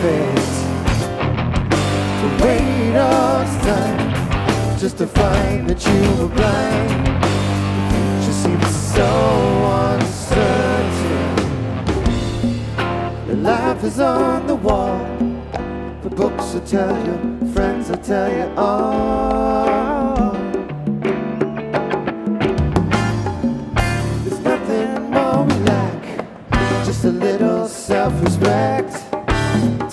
it to wait all this time just to find that you were blind. The future seems so uncertain. Your life is on the wall. The books will tell you, friends will tell you all.